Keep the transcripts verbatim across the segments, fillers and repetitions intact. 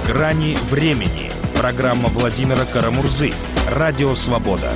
Грани времени. Программа Владимира Карамурзы. Радио «Свобода».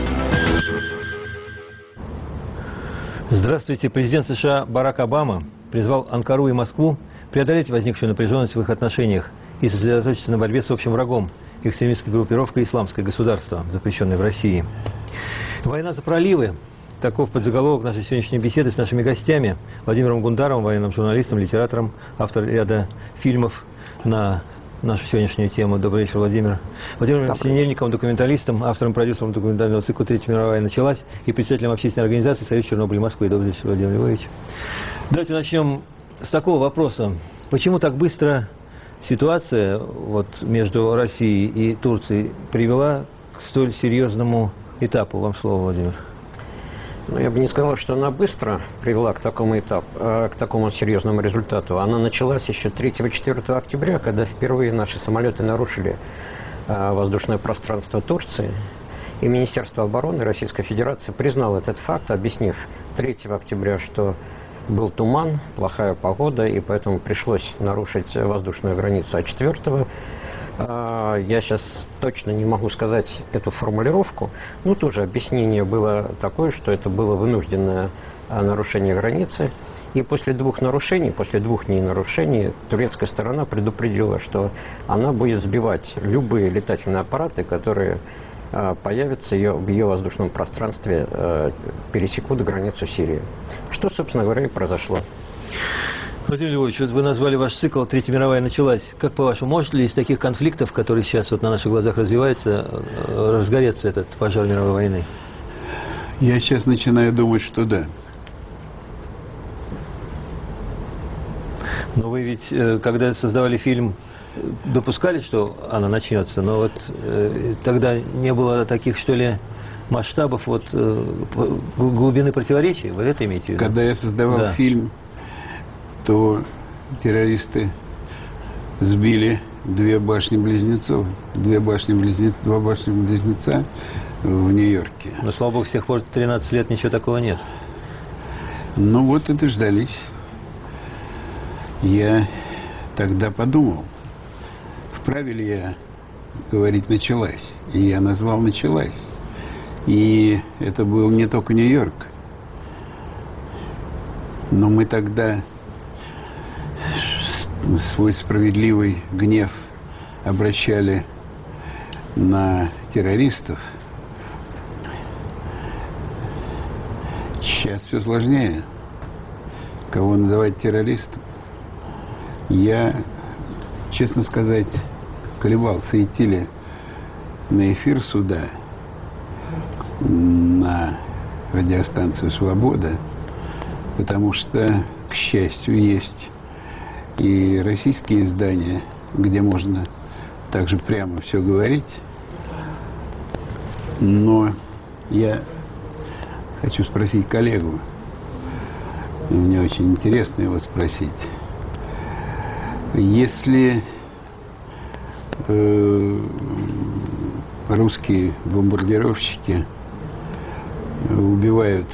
Здравствуйте. Президент США Барак Обама призвал Анкару и Москву преодолеть возникшую напряженность в их отношениях и сосредоточиться на борьбе с общим врагом – экстремистской группировкой «Исламское государство», запрещенной в России. Война за проливы. Таков подзаголовок нашей сегодняшней беседы с нашими гостями. Владимиром Гундаровым, военным журналистом, литератором, автор ряда фильмов на нашу сегодняшнюю тему. Добрый вечер, Владимир. Владимиром Синельниковым, документалистом, автором, продюсером документального цикла «Третья мировая началась» и председателем общественной организации «Союз Чернобыля Москвы». Добрый вечер, Владимир Львович. Давайте начнем с такого вопроса. Почему так быстро ситуация вот, между Россией и Турцией привела к столь серьезному этапу? Вам слово, Владимир. Ну, я бы не сказал, что она быстро привела к такому этапу, к такому серьезному результату. Она началась еще третьего-четвёртого октября, когда впервые наши самолеты нарушили воздушное пространство Турции. И Министерство обороны Российской Федерации признало этот факт, объяснив третьего октября, что был туман, плохая погода, и поэтому пришлось нарушить воздушную границу. А четвёртого я сейчас точно не могу сказать эту формулировку, но тоже объяснение было такое, что это было вынужденное нарушение границы. И после двух нарушений, после двух дней нарушений, турецкая сторона предупредила, что она будет сбивать любые летательные аппараты, которые появятся ее, в ее воздушном пространстве, пересекут границу Сирии. Что, собственно говоря, и произошло. Владимир Львович, вот вы назвали ваш цикл «Третья мировая началась». Как по-вашему, может ли из таких конфликтов, которые сейчас вот на наших глазах развиваются, разгореться этот пожар мировой войны? Я сейчас начинаю думать, что да. Но вы ведь, когда создавали фильм, допускали, что она начнется, но вот э, тогда не было таких, что ли, масштабов, вот, э, глубины противоречий? Вы это имеете в виду? Когда я создавал да. фильм, то террористы сбили две башни-близнецов, две башни-близнеца, два башни-близнеца в Нью-Йорке. Но, слава богу, с тех пор тринадцать лет ничего такого нет. Ну вот и дождались. Я тогда подумал, вправе ли я говорить «началась». И я назвал «началась». И это был не только Нью-Йорк. Но мы тогда свой справедливый гнев обращали на террористов. Сейчас все сложнее. Кого называть террористом? Я, честно сказать, колебался, идти ли на эфир сюда, на радиостанцию «Свобода», потому что, к счастью, есть и российские издания, где можно также прямо все говорить. Но я хочу спросить коллегу, и мне очень интересно его спросить. Если э, русские бомбардировщики убивают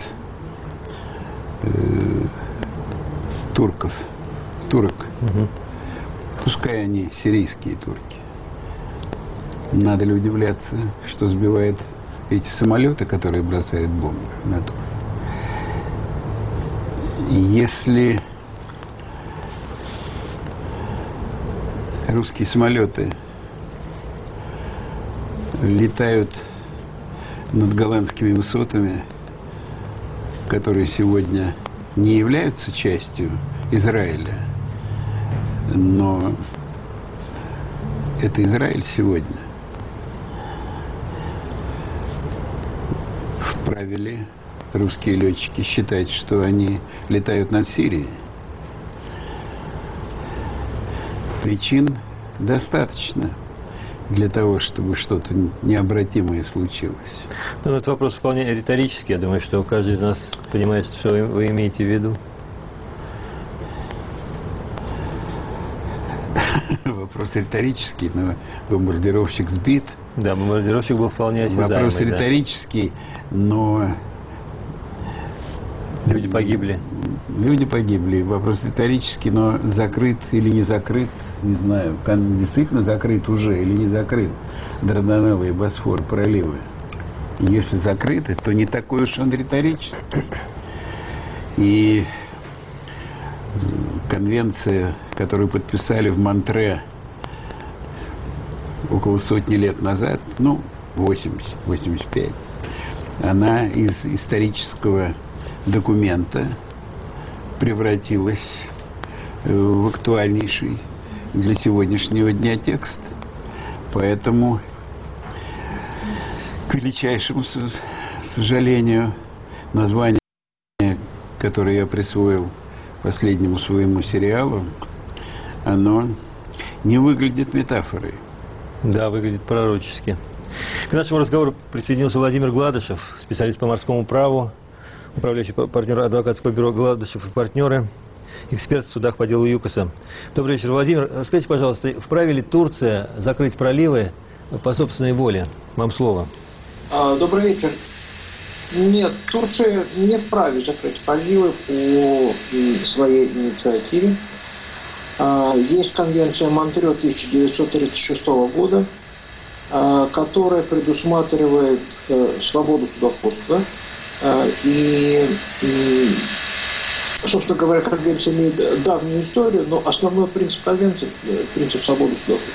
э, турков, турок, угу. пускай они сирийские турки, надо ли удивляться, что сбивают эти самолеты, которые бросают бомбы на турок? Если русские самолеты летают над голландскими высотами, которые сегодня не являются частью Израиля, но это Израиль сегодня, вправе ли русские летчики считать, что они летают над Сирией? Причин достаточно для того, чтобы что-то необратимое случилось. Ну, этот вопрос вполне риторический. Я думаю, что каждый из нас понимает, что вы, вы имеете в виду. Вопрос риторический, но бомбардировщик сбит. Да, бомбардировщик был вполне осязаемый. Вопрос да. риторический, но Люди погибли. Люди погибли. Вопрос риторический, но закрыт или не закрыт, не знаю. Действительно закрыт уже или не закрыт Дарданеллы и Босфор проливы. Если закрыты, то не такой уж он риторический. И конвенция, которую подписали в Монтре около сотни лет назад, ну, восемьдесят — восемьдесят пять, она из исторического документа превратилась в актуальнейший для сегодняшнего дня текст. Поэтому, к величайшему сожалению, название, которое я присвоил последнему своему сериалу, оно не выглядит метафорой. Да, выглядит пророчески. К нашему разговору присоединился Владимир Гладышев, специалист по морскому праву, управляющий партнер адвокатского бюро «Гладышев и партнеры», эксперт в судах по делу ЮКОСа. Добрый вечер, Владимир. Скажите, пожалуйста, вправе ли Турция закрыть проливы по собственной воле? Вам слово. Добрый вечер. Нет, Турция не вправе закрыть проливы по своей инициативе. Есть конвенция Монтре тысяча девятьсот тридцать шестого года, которая предусматривает свободу судоходства. И, собственно говоря, конвенция имеет давнюю историю, но основной принцип конвенции – принцип свободы судоходства.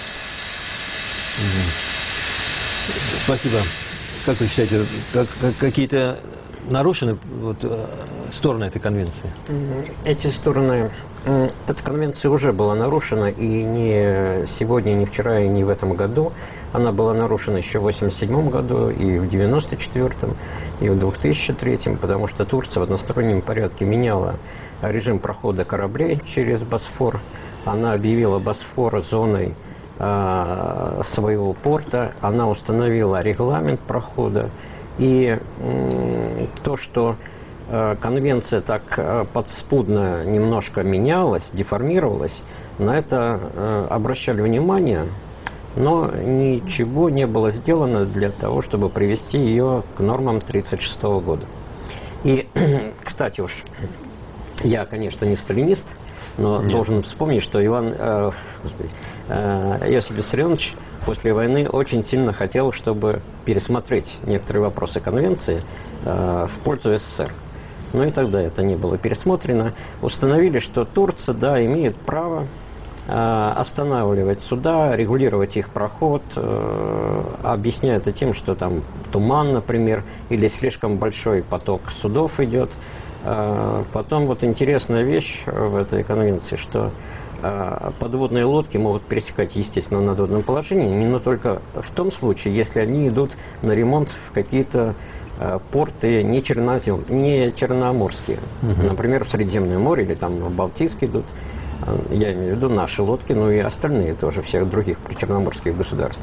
Спасибо. Как вы считаете, как, как, какие-то нарушены вот, стороны этой конвенции? Эти стороны, эта конвенция уже была нарушена, и не сегодня, не вчера, и не в этом году. Она была нарушена еще в восемьдесят седьмом году, и в девяносто четвёртом, и в две тысячи третьем, потому что Турция в одностороннем порядке меняла режим прохода кораблей через Босфор. Она объявила Босфор зоной э, своего порта, она установила регламент прохода. И э, то, что э, конвенция так э, подспудно немножко менялась, деформировалась, на это э, обращали внимание, но ничего не было сделано для того, чтобы привести ее к нормам тысяча девятьсот тридцать шестого года. И, кстати уж, я, конечно, не сталинист, но Нет. должен вспомнить, что Иван э, господи, э, Иосиф Виссарионович после войны очень сильно хотел, чтобы пересмотреть некоторые вопросы конвенции э, в пользу СССР. Но и тогда это не было пересмотрено. Установили, что Турция, да, имеет право э, останавливать суда, регулировать их проход, э, объясняя это тем, что там туман, например, или слишком большой поток судов идет. Потом вот интересная вещь в этой конвенции, что подводные лодки могут пересекать, естественно, в надводном положении, но только в том случае, если они идут на ремонт в какие-то порты не, чернозем, не черноморские. Uh-huh. Например, в Средиземное море или там в Балтийск идут. Я имею в виду наши лодки, ну и остальные тоже, всех других причерноморских государств.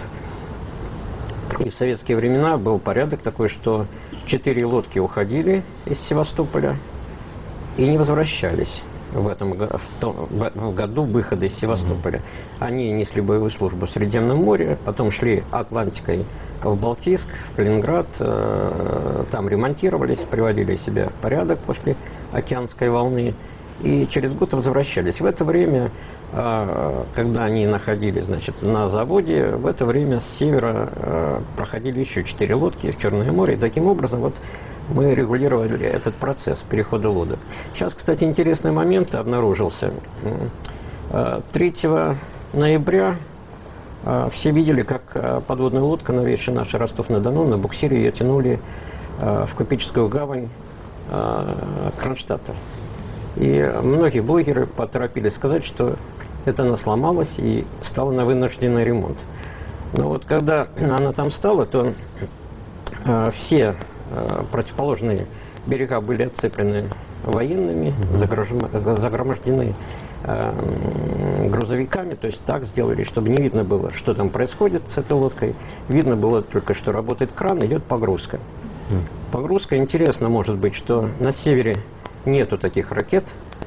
И в советские времена был порядок такой, что четыре лодки уходили из Севастополя и не возвращались в этом в том, в году выхода из Севастополя. Они несли боевую службу в Средиземном море, потом шли Атлантикой в Балтийск, в Калининград, э, там ремонтировались, приводили себя в порядок после океанской волны и через год возвращались. В это время, э, когда они находились, значит, на заводе, в это время с севера э, проходили еще четыре лодки в Черное море. И таким образом вот мы регулировали этот процесс перехода лодок. Сейчас, кстати, интересный момент обнаружился. третьего ноября все видели, как подводная лодка, новейшая наша Ростов-на-Дону, на буксире ее тянули в купеческую гавань Кронштадта. И многие блогеры поторопились сказать, что это она сломалась и стала на вынужденный ремонт. Но вот когда она там стала, то все противоположные берега были отцеплены военными, загромождены э, грузовиками, то есть так сделали, чтобы не видно было, что там происходит с этой лодкой. Видно было только, что работает кран, идет погрузка. Погрузка, интересно может быть, что на севере нету таких ракет,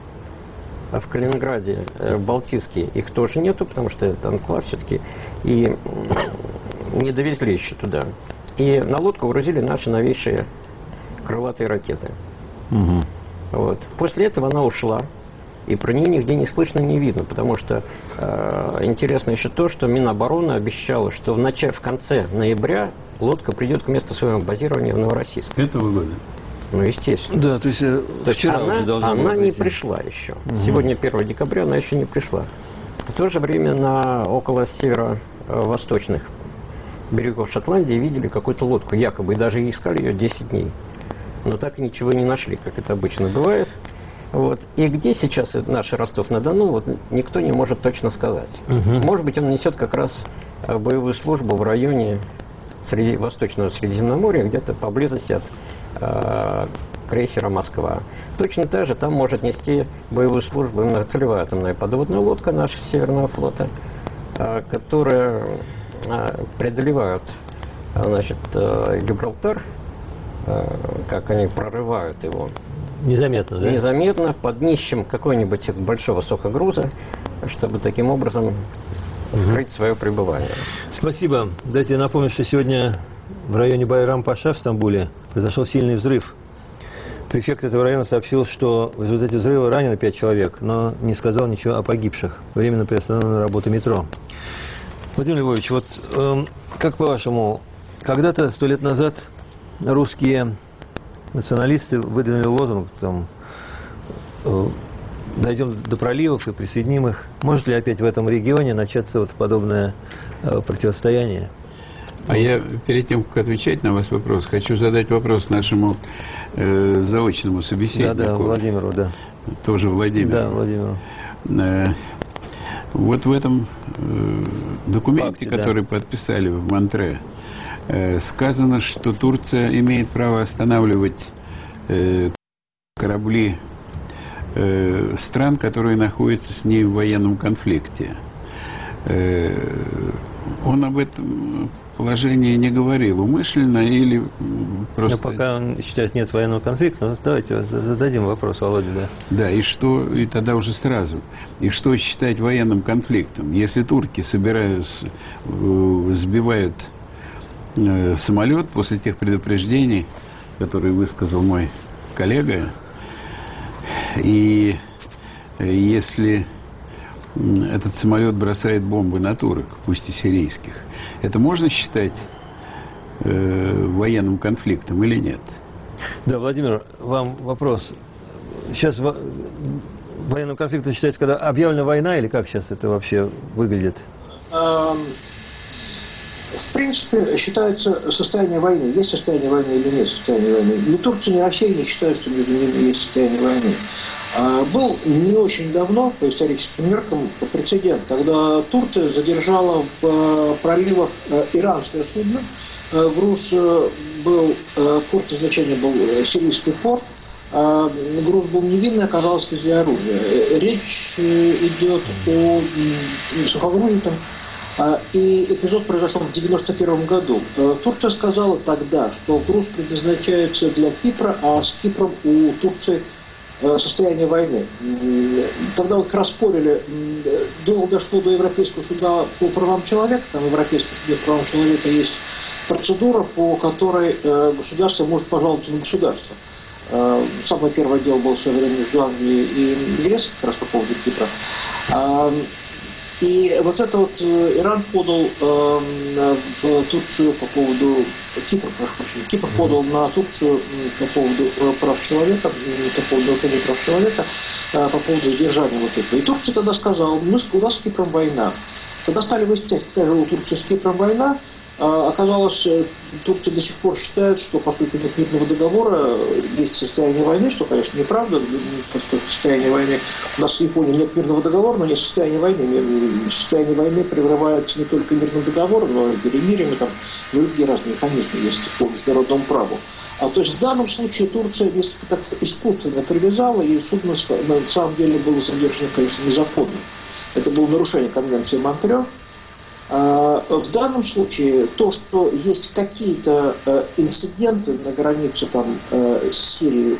а в Калининграде, э, в Балтийске их тоже нету, потому что это анклав все-таки, и не довезли еще туда. И на лодку грузили наши новейшие крылатые ракеты. Угу. Вот. После этого она ушла. И про нее нигде не слышно, не видно, потому что э, интересно еще то, что Минобороны обещала, что в, начале, в конце ноября лодка придет к месту своего базирования в Новороссийск. Этого года? Ну, естественно. Да, то есть, то есть вчера она, уже должна она была не прийти. пришла еще. Угу. Сегодня первое декабря, она еще не пришла. В то же время на около северо-восточных берегов Шотландии видели какую-то лодку, якобы, и даже искали ее десять дней. Но так и ничего не нашли, как это обычно бывает. Вот. И где сейчас наш Ростов-на-Дону, вот никто не может точно сказать. Угу. Может быть, он несет как раз боевую службу в районе среди, Восточного Средиземноморья, где-то поблизости от э, крейсера «Москва». Точно так же там может нести боевую службу многоцелевая атомная подводная лодка нашего Северного флота, э, которая э, преодолевают значит, э, Гибралтар, э, как они прорывают его. Незаметно, да? Незаметно, под днищем какого-нибудь большого сухогруза, чтобы таким образом скрыть угу. свое пребывание. Спасибо. Дайте я напомню, что сегодня в районе Байрам-Паша в Стамбуле произошел сильный взрыв. Префект этого района сообщил, что в результате взрыва ранено пять человек, но не сказал ничего о погибших. Временно приостановлена работа метро. Владимир Львович, вот э, как по-вашему, когда-то, сто лет назад, русские националисты выдвинули лозунг, там, э, дойдем до проливов и присоединим их. Может ли опять в этом регионе начаться вот подобное э, противостояние? А я перед тем, как отвечать на ваш вопрос, хочу задать вопрос нашему э, заочному собеседнику. Да, да, Владимиру, да. Тоже Владимиру. Да, Владимиру. Э, вот в этом э, документе, Факте, который да. подписали в Монтре, сказано, что Турция имеет право останавливать э, корабли э, стран, которые находятся с ней в военном конфликте. Э, он об этом положении не говорил умышленно или просто... Но пока он считает, нет военного конфликта, ну, давайте зададим вопрос Володе, да. Да, и что, и тогда уже сразу, и что считать военным конфликтом? Если турки собираются, сбивают самолет после тех предупреждений, которые высказал мой коллега, и если этот самолет бросает бомбы на турок, пусть и сирийских, это можно считать э, военным конфликтом или нет? Да, Владимир, вам вопрос. Сейчас во... военным конфликтом считается, когда объявлена война, или как сейчас это вообще выглядит? В принципе, считается состояние войны. Есть состояние войны или нет состояния войны. Ни Турция, ни Россия не считают, что между ними есть состояние войны. А был не очень давно, по историческим меркам, прецедент, когда Турция задержала в проливах иранское судно. Груз был, порт назначения был сирийский порт. Груз был невинный, оказалось из оружия. Речь идет о сухогрузе. И эпизод произошел в девяносто первом году. Турция сказала тогда, что груз предназначается для Кипра, а с Кипром у Турции состояние войны. Тогда вот как раз спорили, дело дошло до Европейского суда по правам человека. Там в Европейском суде по правам человека есть процедура, по которой государство может пожаловаться на государство. Самое первое дело было в свое время между Англией и Грецией, как раз по поводу Кипра. И вот это вот Иран подал э, в Турцию по поводу Кипр, прошу прощения, Кипр подал на Турцию по поводу прав человека, по поводу нарушения прав человека, э, по поводу задержания вот этого. И Турция тогда сказала, ну, у нас с Кипром война. Тогда стали выяснять, какая же у Турции с Кипром война. Оказалось, Турция до сих пор считает, что поскольку нет мирного договора, есть состояние войны, что, конечно, неправда, поскольку состояние войны, у нас с Японией нет мирного договора, но нет состояния войны. Состояние войны прерывается не только мирным договором, но и перемирием, и там другие разные механизмы есть по международному праву. А то есть в данном случае Турция несколько так искусственно привязала, и судно на самом деле было задержано, конечно, незаконно. Это было нарушение конвенции Монтре. В данном случае то, что есть какие-то инциденты на границе там, с Сирией,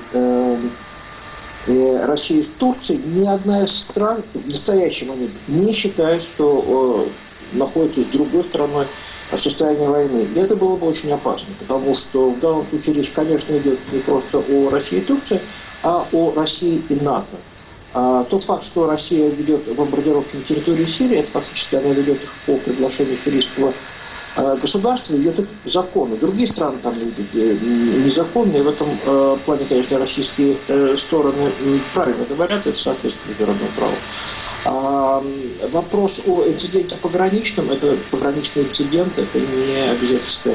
России и Турции, ни одна из стран в настоящий момент не считает, что находится с другой стороны состояния войны. И это было бы очень опасно, потому что в данном случае речь, конечно, идет не просто о России и Турции, а о России и НАТО. А тот факт, что Россия ведет бомбардировки на территории Сирии, это фактически она ведет их по приглашению сирийского государства, ведет их законы. Другие страны там незаконные. В этом э, плане, конечно, российские э, стороны правильно говорят, это соответствует международному праву. А вопрос о инциденте пограничном, это пограничный инцидент, это не обязательство.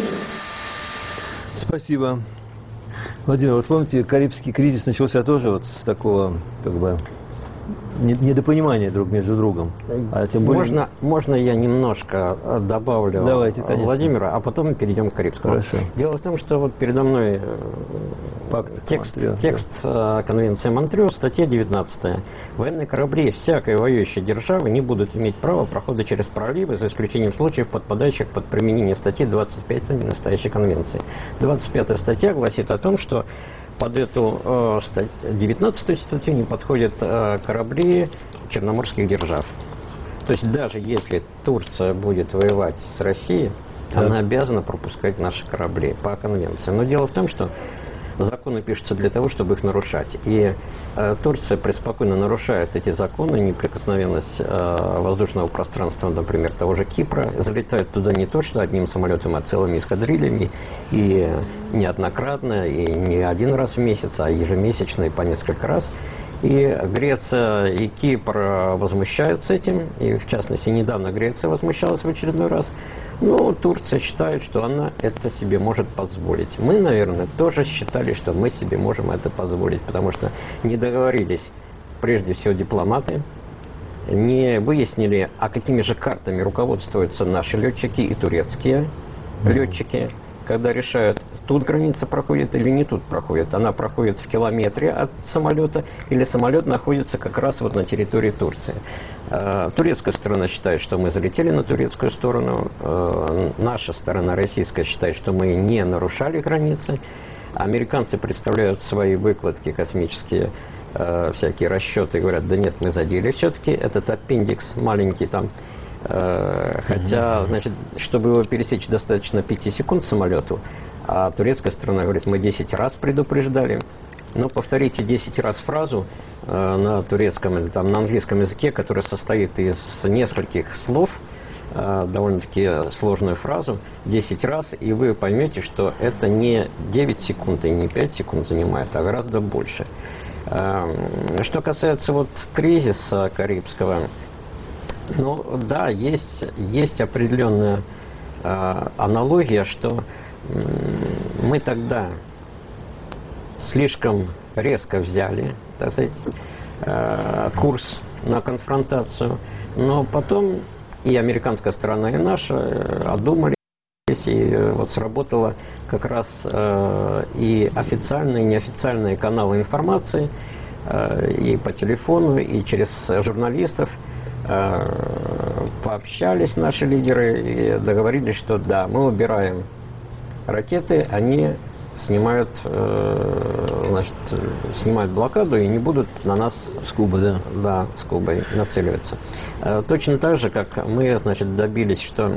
Спасибо. Владимир, вот помните, Карибский кризис начался тоже вот с такого, как бы, недопонимания друг между другом. А тем более... можно, можно я немножко добавлю Давайте, Владимира, а потом мы перейдем к Карибскому. Хорошо. Дело в том, что вот передо мной Пакт текст, Монтрео, текст да. Конвенции Монтрео, статья девятнадцатая. Военные корабли всякой воюющей державы не будут иметь права прохода через проливы, за исключением случаев, подпадающих под применение статьи двадцать пять настоящей конвенции. двадцать пятая статья гласит о том, что под эту э, девятнадцатую статью не подходят э, корабли черноморских держав. То есть даже если Турция будет воевать с Россией, да. она обязана пропускать наши корабли по конвенции. Но дело в том, что законы пишутся для того, чтобы их нарушать. И э, Турция преспокойно нарушает эти законы, неприкосновенность э, воздушного пространства, например, того же Кипра. Залетают туда не то, что одним самолетом, а целыми эскадрильями. И неоднократно, и не один раз в месяц, а ежемесячно, и по несколько раз. И Греция и Кипр возмущаются этим, и в частности недавно Греция возмущалась в очередной раз. Но Турция считает, что она это себе может позволить. Мы, наверное, тоже считали, что мы себе можем это позволить, потому что не договорились, прежде всего, дипломаты, не выяснили, а какими же картами руководствуются наши летчики и турецкие летчики, когда решают, тут граница проходит или не тут проходит. Она проходит в километре от самолета, или самолет находится как раз вот на территории Турции. Турецкая сторона считает, что мы залетели на турецкую сторону. Наша сторона, российская, считает, что мы не нарушали границы. Американцы представляют свои выкладки космические, всякие расчеты, и говорят, да нет, мы задели все-таки этот аппендикс маленький там. Хотя, значит, чтобы его пересечь, достаточно пяти секунд самолету, а турецкая сторона говорит, мы десять раз предупреждали. Но повторите десять раз фразу э, на турецком или там на английском языке, которая состоит из нескольких слов, э, довольно-таки сложную фразу, десять раз, и вы поймете, что это не девять секунд и не пять секунд занимает, а гораздо больше. Э, что касается вот кризиса Карибского, ну да, есть, есть определенная э, аналогия, что э, мы тогда слишком резко взяли, так сказать, э, курс на конфронтацию, но потом и американская сторона, и наша э, одумались, и э, вот сработала как раз э, и официальные, и неофициальные каналы информации, э, и по телефону, и через журналистов. Пообщались наши лидеры и договорились, что да, мы убираем ракеты, они снимают, значит, снимают блокаду и не будут на нас с Кубы, да, да, с Кубой нацеливаться. Точно так же, как мы, значит, добились, что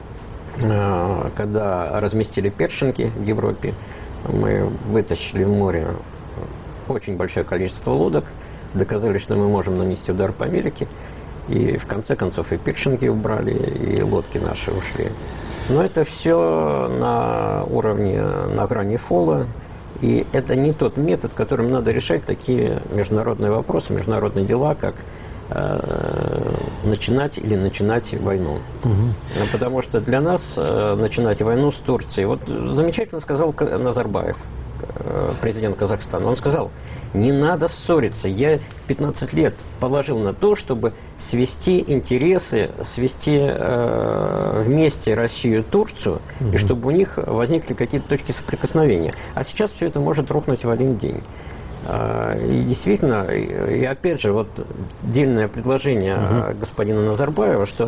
когда разместили першинги в Европе, мы вытащили в море очень большое количество лодок, доказали, что мы можем нанести удар по Америке. И в конце концов и першинги убрали, и лодки наши ушли. Но это все на уровне, на грани фола. И это не тот метод, которым надо решать такие международные вопросы, международные дела, как э, начинать или начинать войну. Угу. Потому что для нас э, начинать войну с Турцией, вот замечательно сказал Назарбаев, президент Казахстана, он сказал, не надо ссориться, я пятнадцать лет положил на то, чтобы свести интересы, свести э, вместе Россию и Турцию, mm-hmm. и чтобы у них возникли какие-то точки соприкосновения. А сейчас все это может рухнуть в один день. Э, и действительно, и, и опять же, вот дельное предложение mm-hmm. господина Назарбаева, что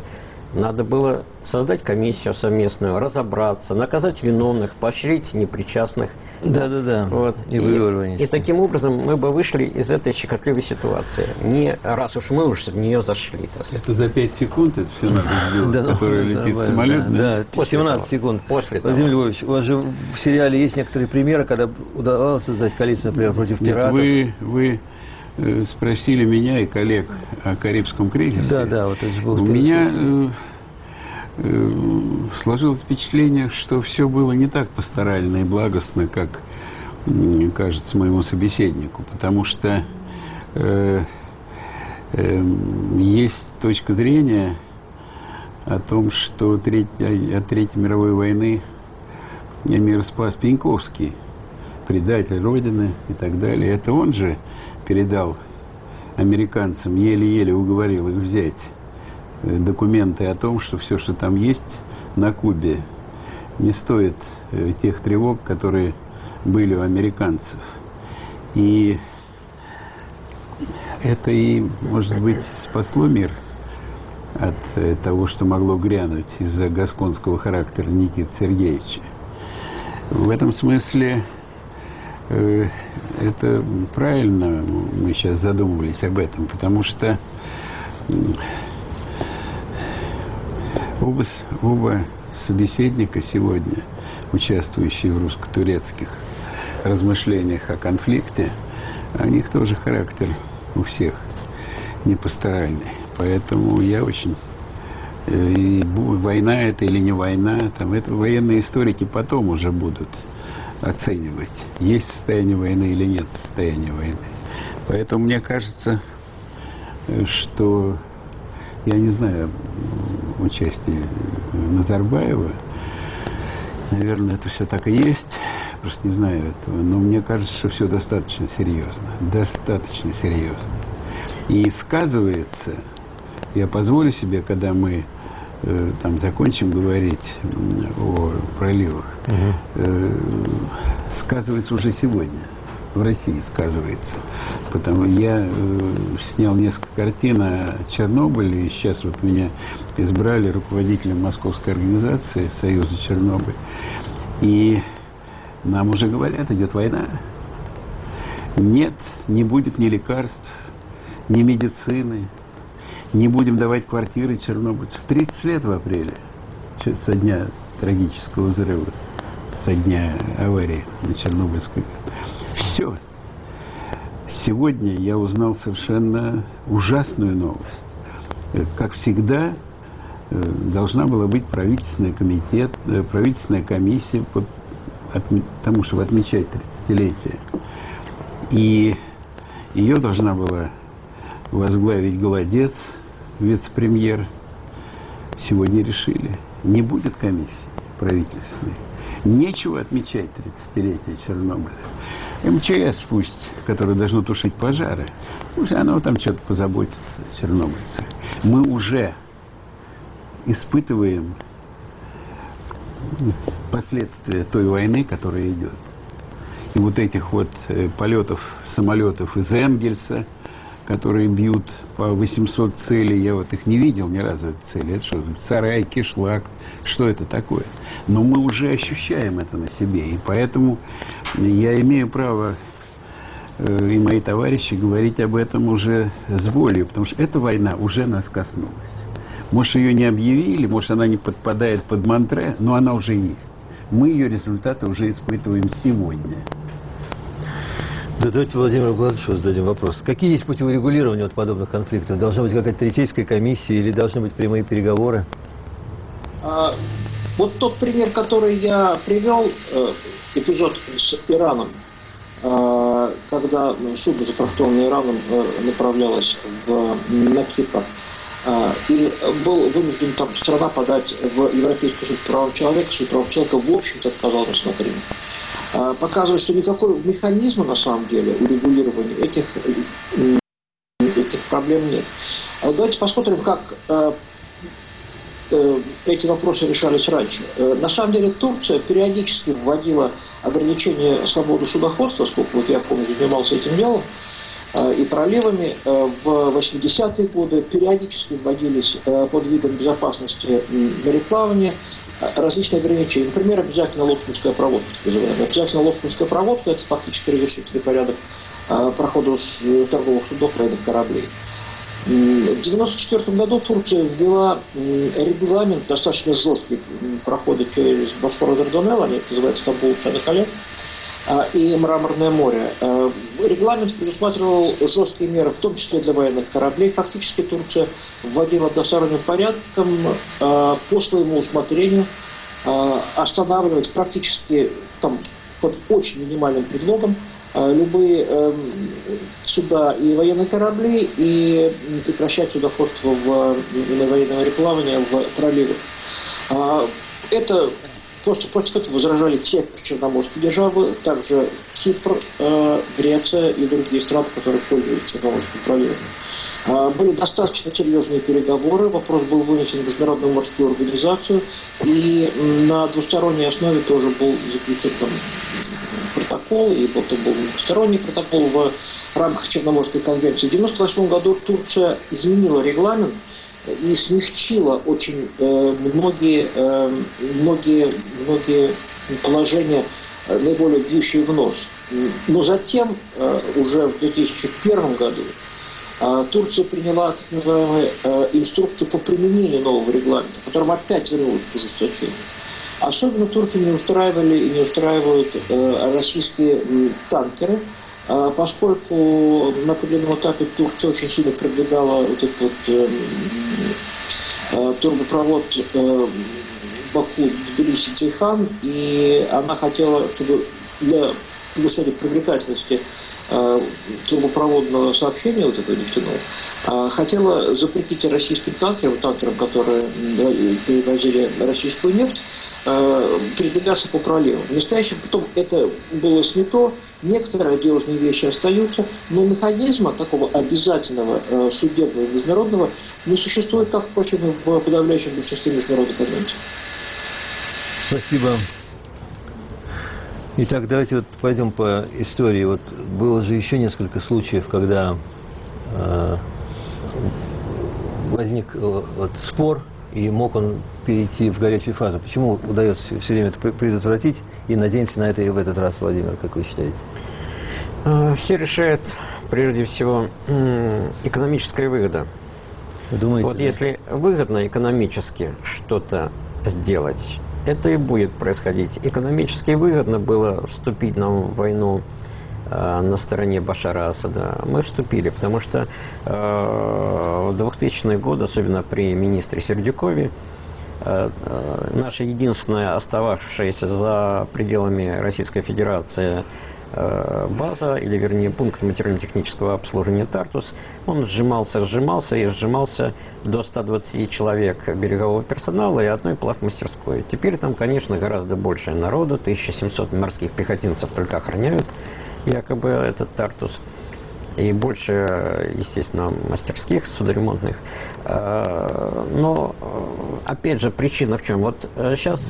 Надо было создать комиссию совместную, разобраться, наказать виновных, поощрить непричастных. Да-да-да. Вот. И, и, и таким образом мы бы вышли из этой щекотливой ситуации. Не раз уж мы уж в нее зашли. Это за пять секунд это все надо сделать, да, который ну, летит да, самолет? Да, да. семнадцать секунд. После Владимир того. Львович, у вас же в сериале есть некоторые примеры, когда удавалось создать коалицию, например, против Нет, пиратов. Вы, вы э, спросили меня и коллег о Карибском кризисе. Да, да, вот это же было. У меня э, э, сложилось впечатление, что все было не так пасторально и благостно, как э, кажется моему собеседнику, потому что э, э, есть точка зрения о том, что третья, от Третьей мировой войны мир спас Пеньковский, предатель Родины и так далее. Это он же передал американцам, еле-еле уговорил их взять документы о том, что все, что там есть на Кубе, не стоит тех тревог, которые были у американцев. И это и, может быть, спасло мир от того, что могло грянуть из-за гасконского характера Никиты Сергеевича. В этом смысле э, это правильно, мы сейчас задумывались об этом, потому что э, оба, оба собеседника сегодня, участвующие в русско-турецких размышлениях о конфликте, у них тоже характер у всех не пасторальный. Поэтому я очень... И война это или не война, там это военные историки потом уже будут оценивать, есть состояние войны или нет состояния войны. Поэтому мне кажется, что, я не знаю, участие Назарбаева, наверное, это все так и есть, просто не знаю этого, но мне кажется, что все достаточно серьезно, достаточно серьезно. И сказывается... Я позволю себе, когда мы э, там закончим говорить о проливах, угу. э, сказывается уже сегодня. В России сказывается. Потому я э, снял несколько картин о Чернобыле, и сейчас вот меня избрали руководителем московской организации Союза Чернобыль. И нам уже говорят, идет война. Нет, не будет ни лекарств, ни медицины. Не будем давать квартиры чернобыльцев. тридцать лет в апреле, со дня трагического взрыва, со дня аварии на Чернобыльской. Все. Сегодня я узнал совершенно ужасную новость. Как всегда, должна была быть правительственный комитет, правительственная комиссия по тому, чтобы отмечать тридцатилетие. И ее должна была возглавить Голодец, вице-премьер. Сегодня решили, не будет комиссии правительственной. Нечего отмечать тридцатилетие Чернобыля. эм че эс пусть, которое должно тушить пожары, пусть оно там что-то позаботится о чернобыльцах. Мы уже испытываем последствия той войны, которая идет. И вот этих вот полетов самолетов из Энгельса, которые бьют по восемьсот целей, я вот их не видел ни разу, эти цели. Это что, Сарай, Кишлак, что это такое? Но мы уже ощущаем это на себе, и поэтому я имею право, э, и мои товарищи, говорить об этом уже с волей, потому что эта война уже нас коснулась. Может, ее не объявили, может, она не подпадает под Монтре, но она уже есть. Мы ее результаты уже испытываем сегодня. Да, давайте Владимиру Гладышеву зададим вопрос. Какие есть пути урегулирования вот подобных конфликтов? Должна быть какая-то третейская комиссия или должны быть прямые переговоры? А, вот тот пример, который я привел, эпизод с Ираном, когда судно, зафрахтованное Ираном, направлялось в, на Кипр, и был вынужден там страна подать в Европейский суд прав человека, суд прав человека, в общем-то, отказал рассмотрению. Показывает, что никакого механизма на самом деле урегулирования этих, этих проблем нет. Давайте посмотрим, как эти вопросы решались раньше. На самом деле Турция периодически вводила ограничения свободы судоходства, сколько вот я помню, занимался этим делом. и проливами. В восьмидесятые годы периодически вводились под видом безопасности мореплавания различные ограничения. Например, обязательно лоцманская проводка. Обязательно лоцманская проводка – это фактически разрешительный порядок прохода торговых судов, рейдов кораблей. В девяносто четвёртом году Турция ввела регламент достаточно жесткий прохода через Босфор и Дарданелл, они называются Стамбул, Чанакале, и Мраморное море. Регламент предусматривал жесткие меры, в том числе для военных кораблей. Фактически Турция вводила односторонним порядком по своему усмотрению останавливать практически там, под очень минимальным предлогом любые э, суда и военные корабли и прекращать судоходство в, на военное мореплавание в проливах. Это просто против этого возражали все черноморские державы, также Кипр, э, Греция и другие страны, которые пользуются Черноморским проливом. Э, были достаточно серьезные переговоры, вопрос был вынесен в Международную морскую организацию, и на двусторонней основе тоже был заключен там протокол, и потом был двусторонний протокол в рамках Черноморской конвенции. В девяносто восьмом году Турция изменила регламент и смягчила очень э, многие, э, многие, многие положения, э, наиболее бьющие в нос. Но затем, э, уже в две тысячи первом году, э, Турция приняла так называемую э, инструкцию по применению нового регламента, в котором опять вернулось к ужесточению. Особенно Турцию не устраивали и не устраивают э, российские э, танкеры, поскольку на определенном этапе Турция очень сильно продвигала вот этот вот, э, э, турбопровод э, Баку-Тбилиси-Цейхан, и она хотела, чтобы для повышения привлекательности э, турбопроводного сообщения, вот этого нефтяного, э, хотела запретить российским танкерам, танкерам, которые перевозили российскую нефть, передвигаться по проливам. В настоящем потом это было снято, некоторые одиозные вещи остаются, но механизма такого обязательного э, судебного международного не существует, как, впрочем, в подавляющем большинстве международных конвенций. Спасибо. Итак, давайте вот пойдем по истории. Вот было же еще несколько случаев, когда э, возник э, вот, спор, и мог он перейти в горячую фазу. Почему удается все, все время это предотвратить? И надеемся на это и в этот раз, Владимир, как вы считаете? Все решает, прежде всего, экономическая выгода. Вы думаете, вот да? если выгодно экономически что-то сделать, это и будет происходить. Экономически выгодно было вступить нам в войну на стороне Башара Асада. Мы вступили, потому что э, в двухтысячные годы, особенно при министре Сердюкове, э, э, наша единственная остававшаяся за пределами Российской Федерации э, база, или вернее пункт материально-технического обслуживания Тартус, он сжимался, сжимался и сжимался до ста двадцати человек берегового персонала и одной плавмастерской. Теперь там, конечно, гораздо больше народу, тысяча семьсот морских пехотинцев только охраняют якобы этот Тартус, и больше, естественно, мастерских, судоремонтных. Но, опять же, причина в чем? Вот сейчас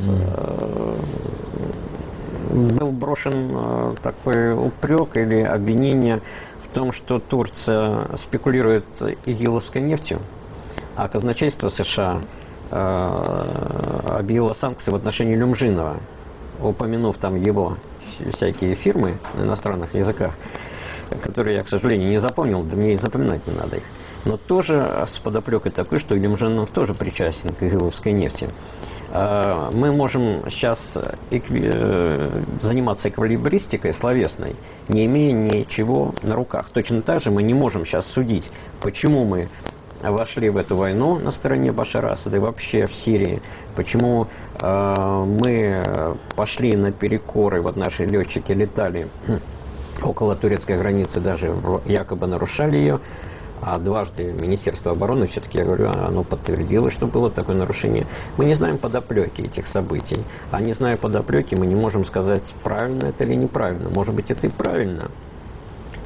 был брошен такой упрек или обвинение в том, что Турция спекулирует игиловской нефтью, а казначейство США объявило санкции в отношении Люмжинова, упомянув там его всякие фирмы на иностранных языках, которые я, к сожалению, не запомнил, да мне и запоминать не надо их. Но тоже с подоплекой такой, что Люмжинов тоже причастен к игиловской нефти. Мы можем сейчас экви... заниматься эквилибристикой словесной, не имея ничего на руках. Точно так же мы не можем сейчас судить, почему мы вошли в эту войну на стороне Башара Асада и вообще в Сирии, почему э, мы пошли на перекоры, вот наши летчики летали около турецкой границы, даже якобы нарушали ее, а дважды Министерство обороны, все-таки, я говорю, оно подтвердило, что было такое нарушение. Мы не знаем подоплеки этих событий, а не зная подоплеки, мы не можем сказать, правильно это или неправильно. Может быть, это и правильно.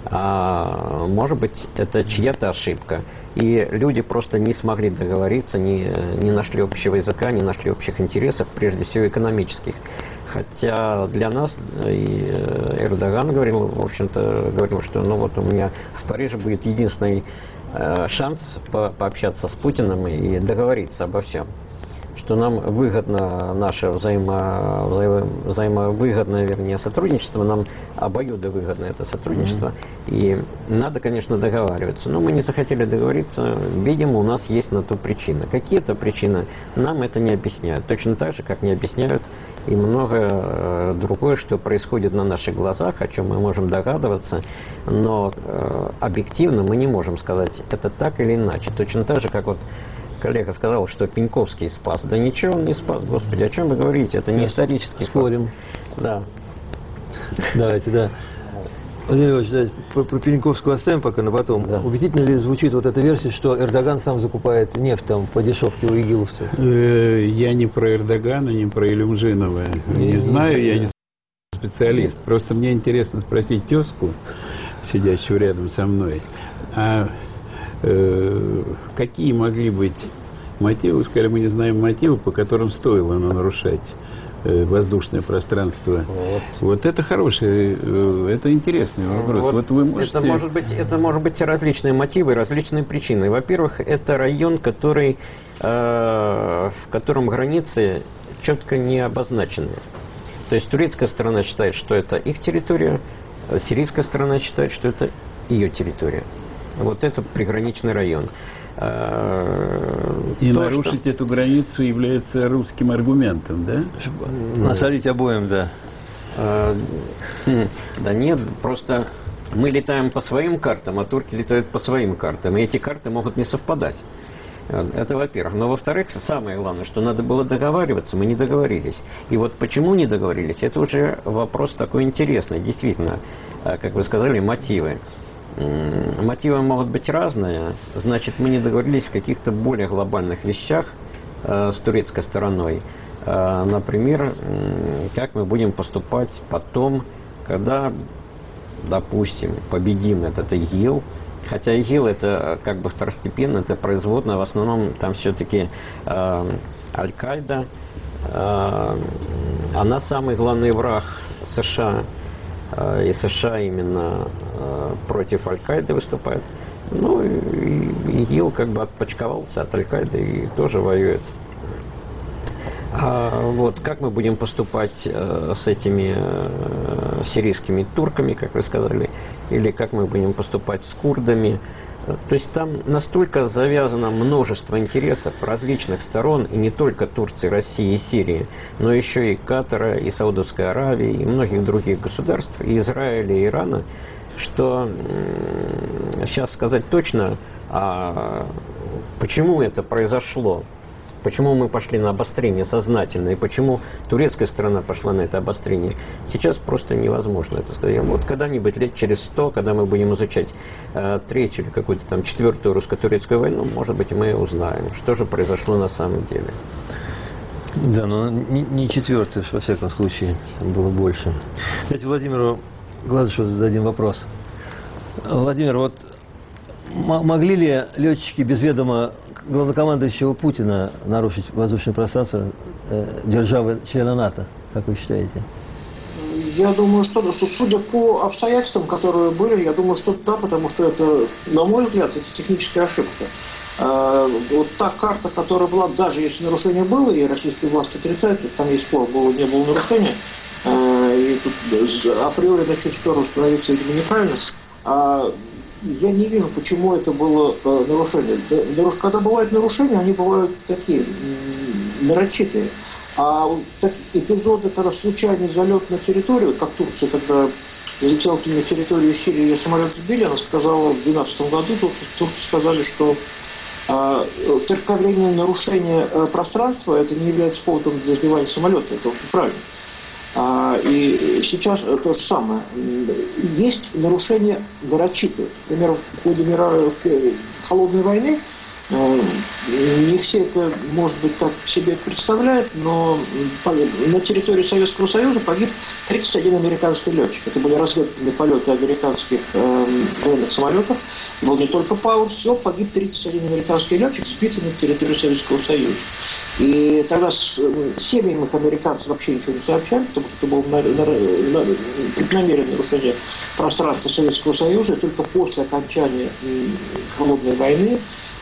А может быть, это чья-то ошибка. И люди просто не смогли договориться, не, не нашли общего языка, не нашли общих интересов, прежде всего экономических. Хотя для нас и Эрдоган говорил, в общем-то, говорил, что ну вот у меня в Париже будет единственный э, шанс по пообщаться с Путиным и договориться обо всем. Что нам выгодно наше взаимо, взаимо, взаимовыгодное, вернее, сотрудничество, нам обоюдовыгодно это сотрудничество, mm-hmm. и надо, конечно, договариваться. Но мы не захотели договориться, видимо, у нас есть на то причины. Какие-то причины нам это не объясняют, точно так же, как не объясняют и многое э, другое, что происходит на наших глазах, о чем мы можем догадываться, но э, объективно мы не можем сказать, это так или иначе. Точно так же, как вот коллега сказал, что Пеньковский спас. Да ничего он не спас, господи, о чем вы говорите? Это не исторический спорим. факт. Да. Давайте, да. Владимир Ильич, давайте, про, про Пеньковскую оставим пока на потом. Да. Убедительно ли звучит вот эта версия, что Эрдоган сам закупает нефть там по дешевке у игиловцев? Я не про Эрдогана, не про Илюмжинова. Не, не знаю, я не специалист. Просто мне интересно спросить тезку, сидящую рядом со мной, а э, какие могли быть мотивы, скажем, мы не знаем мотивы, по которым стоило нарушать воздушное пространство. Вот. Вот это хороший, это интересный вопрос. Вот, вот вы можете... это, может быть, это может быть различные мотивы, различные причины. Во-первых, это район, который, э, в котором границы четко не обозначены. То есть турецкая сторона считает, что это их территория, сирийская сторона считает, что это ее территория. Вот это приграничный район. И то, нарушить что... эту границу является русским аргументом, да? Насолить обоим, да. А, да нет, просто мы летаем по своим картам, а турки летают по своим картам, и эти карты могут не совпадать. Это во-первых. Но во-вторых, самое главное, что надо было договариваться, мы не договорились. И вот почему не договорились, это уже вопрос такой интересный, действительно, как вы сказали, мотивы. Мотивы могут быть разные, значит, мы не договорились в каких-то более глобальных вещах э, с турецкой стороной. Э, например, э, как мы будем поступать потом, когда, допустим, победим этот ИГИЛ. Хотя ИГИЛ это как бы второстепенно, это производное, в основном там все-таки э, Аль-Каида. Э, она самый главный враг США. И США именно э, против Аль-Каиды выступает. Ну, и, и ИГИЛ как бы отпочковался от Аль-Каиды и тоже воюет. А вот как мы будем поступать э, с этими э, сирийскими турками, как вы сказали, или как мы будем поступать с курдами. То есть там настолько завязано множество интересов различных сторон, и не только Турции, России и Сирии, но еще и Катара, и Саудовской Аравии, и многих других государств, и Израиля, и Ирана, что сейчас сказать точно, а почему это произошло, почему мы пошли на обострение сознательно, и почему турецкая сторона пошла на это обострение, сейчас просто невозможно это сказать. Вот когда-нибудь лет через сто, когда мы будем изучать э, третью или какую-то там четвертую русско-турецкую войну, может быть, мы узнаем, что же произошло на самом деле. Да, но не, не четвертую, во всяком случае, там было больше. Давайте Владимиру Гладышеву зададим вопрос. Владимир, вот могли ли летчики без ведома главнокомандующего Путина нарушить воздушное пространство э, державы члена НАТО, как вы считаете? Я думаю, что судя по обстоятельствам, которые были, я думаю, что да, потому что это, на мой взгляд, это техническая ошибка. Э, вот та карта, которая была, даже если нарушение было, и российские власти отрицают, то есть там есть спор, было, не было нарушения, э, и тут априори на чуть сторону становиться, видимо, неправильно. А я не вижу, почему это было э, нарушение. Когда бывают нарушения, они бывают такие, нарочитые. А так, эпизоды, когда случайный залет на территорию, как Турция тогда залетела на территорию Сирии, ее самолет сбили, она сказала в две тысячи двенадцатом году, турки, турки сказали, что э, кратковременное нарушение э, пространства это не является поводом для сбивания самолета. Это очень правильно. А, и сейчас то же самое. Есть нарушения нарочитые. Например, в ходе мира, в холодной войны Не все это, может быть, так себе представляют, но на территории Советского Союза погиб тридцать один американский летчик. Это были разведывательные полеты американских э, военных самолетов. Был не только Пауэр, все, погиб тридцать один американский летчик, сбитый на территории Советского Союза. И тогда с семьям их американцев вообще ничего не сообщали, потому что это было на, на, на, преднамеренное нарушение пространства Советского Союза. И только после окончания холодной войны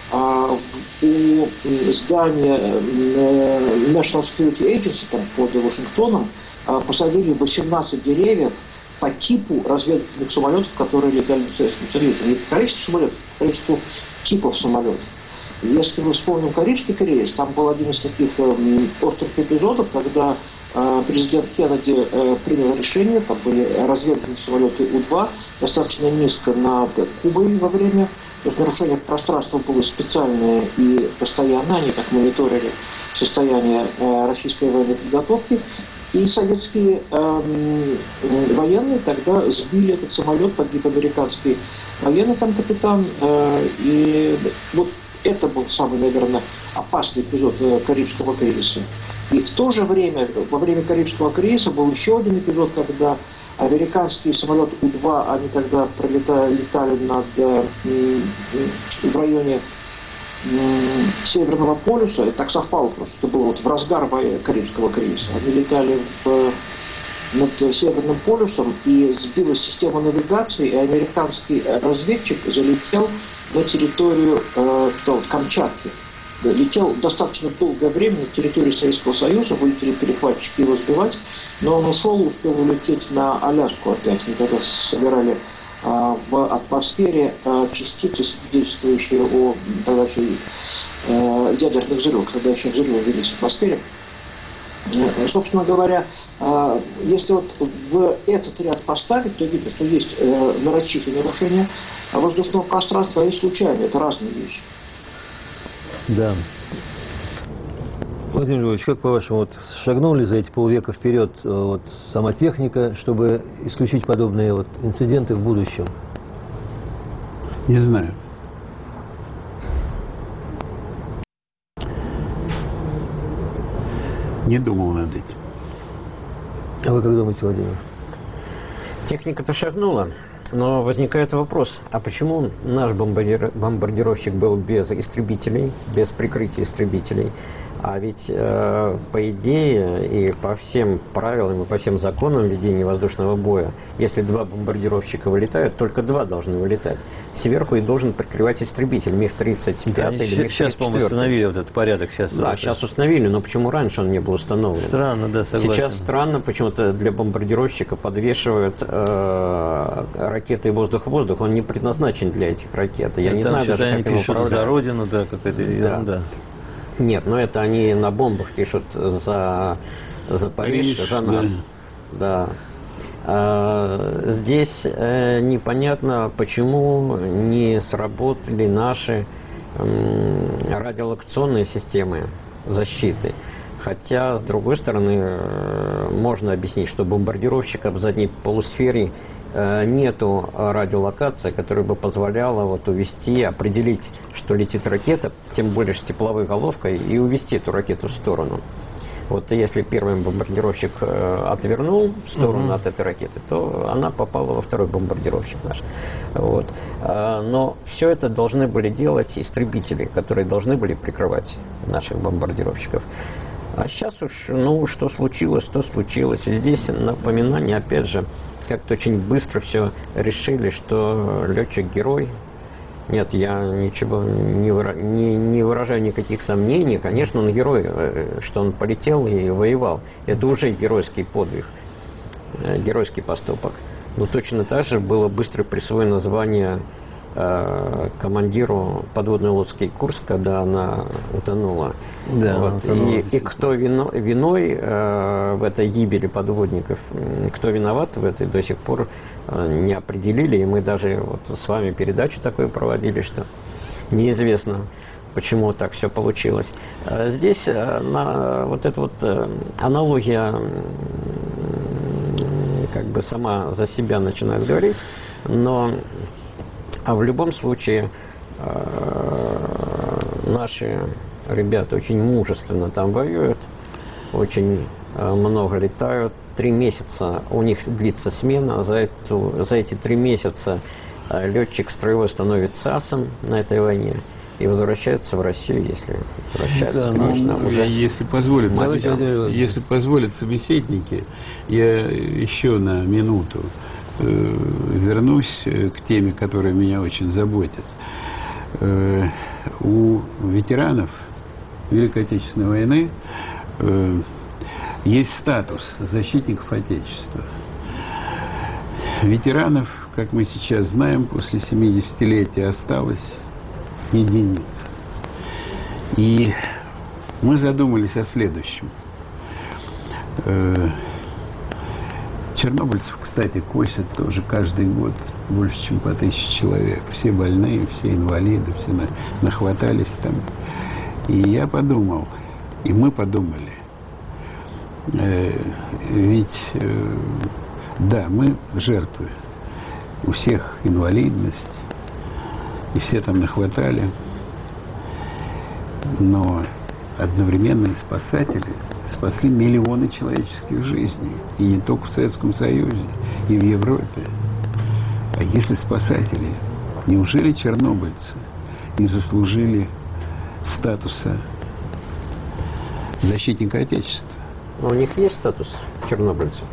у здания National Security Agency там, под Вашингтоном посадили восемнадцать деревьев по типу разведывательных самолетов, которые летали в Советском Союзе. Не количество самолетов, а количество типов самолетов. Если мы вспомним Карибский кризис, там был один из таких э, острых эпизодов, когда э, президент Кеннеди э, принял решение, там были разведывательные самолеты У-два, достаточно низко над Кубой во время. То есть нарушение пространства было специальное и постоянное, они так мониторили состояние э, российской военной подготовки. И советские э, военные тогда сбили этот самолет, погиб американский военный там капитан. Э, и вот это был самый, наверное, опасный эпизод э, Карибского кризиса. И в то же время, во время Карибского кризиса был еще один эпизод, когда американские самолеты У-два, они тогда пролетали, летали над, э, в районе э, Северного полюса, и так совпало просто, это было вот в разгар Карибского кризиса. Они летали в, над Северным полюсом, и сбилась система навигации, и американский разведчик залетел на территорию э, вот, Камчатки. Летел достаточно долгое время на территории Советского Союза, вылетели перехватчики его сбивать, но он ушел, успел улететь на Аляску опять. Они тогда собирали а, в атмосфере а, частицы, свидетельствующие о тогда еще а, ядерных взрывах, когда еще взрывы велись в атмосфере. А, собственно говоря, а, если вот в этот ряд поставить, то видно, что есть а, нарочитые нарушения воздушного пространства, а есть случайные, это разные вещи. Да. Владимир Львович, как по-вашему, вот шагнули за эти полвека вперед вот, сама техника, чтобы исключить подобные вот инциденты в будущем? Не знаю. Не думал над этим. А вы как думаете, Владимир? Техника-то шагнула. Но возникает вопрос, а почему наш бомбардир, бомбардировщик был без истребителей, без прикрытия истребителей? А ведь э, по идее и по всем правилам, и по всем законам ведения воздушного боя, если два бомбардировщика вылетают, только два должны вылетать. Сверху и должен прикрывать истребитель МиГ тридцать пять или МиГ тридцать четыре. Сейчас, по-моему, установили вот этот порядок. Сейчас да, это... сейчас установили, но почему раньше он не был установлен? Странно, да, согласен. Сейчас странно, почему-то для бомбардировщика подвешивают э, ракеты воздух-воздух. Он не предназначен для этих ракет. Я а не там знаю даже, как его управлять. За родину, да, какая-то ерунда. Да. Нет, но это они на бомбах пишут за, за Париж, Париж, за нас. Да. Да. А, здесь э, непонятно, почему не сработали наши э, радиолокационные системы защиты. Хотя, с другой стороны, э, можно объяснить, что бомбардировщика в задней полусфере э, нету радиолокации, которая бы позволяла вот увести, определить, что летит ракета, тем более с тепловой головкой, и увести эту ракету в сторону. Вот если первый бомбардировщик э, отвернул в сторону mm-hmm. от этой ракеты, то она попала во второй бомбардировщик наш. Вот. А, но все это должны были делать истребители, которые должны были прикрывать наших бомбардировщиков. А сейчас уж, ну, что случилось, то случилось. И здесь напоминание, опять же, как-то очень быстро все решили, что летчик герой. Нет, я ничего не, выра... не, не выражаю никаких сомнений. Конечно, он герой, что он полетел и воевал. Это уже геройский подвиг, геройский поступок. Но точно так же было быстро присвоено звание э, командиру подводной лодки «Курск», когда она утонула. Да, вот. утонула и, и кто вино, виной э, в этой гибели подводников, кто виноват в этой, до сих пор э, не определили. И мы даже вот с вами передачу такую проводили, что неизвестно, почему так все получилось. А здесь э, на, вот эта вот э, аналогия как бы сама за себя начинает говорить, но а в любом случае э, наши ребята очень мужественно там воюют, очень много летают. Три месяца у них длится смена. За, эту, за эти три месяца летчик строевой становится асом на этой войне и возвращается в Россию, если возвращается, да, конечно, ну, уже. Если позволят, Давайте, если позволят собеседники, я еще на минуту э, вернусь к теме, которая меня очень заботит. Э, у ветеранов Великой Отечественной войны э, есть статус защитников Отечества. Ветеранов, как мы сейчас знаем, после семидесятилетия осталось единиц. И мы задумались о следующем. Чернобыльцев, кстати, косят тоже каждый год больше, чем по тысяче человек. Все больные, все инвалиды, все нахватались там. И я подумал, и мы подумали, ведь, да, мы жертвы. У всех инвалидность, и все там нахватали. Но одновременно и спасатели спасли миллионы человеческих жизней. И не только в Советском Союзе, и в Европе. А если спасатели, неужели чернобыльцы не заслужили статуса защитника Отечества? У них есть статус чернобыльцев?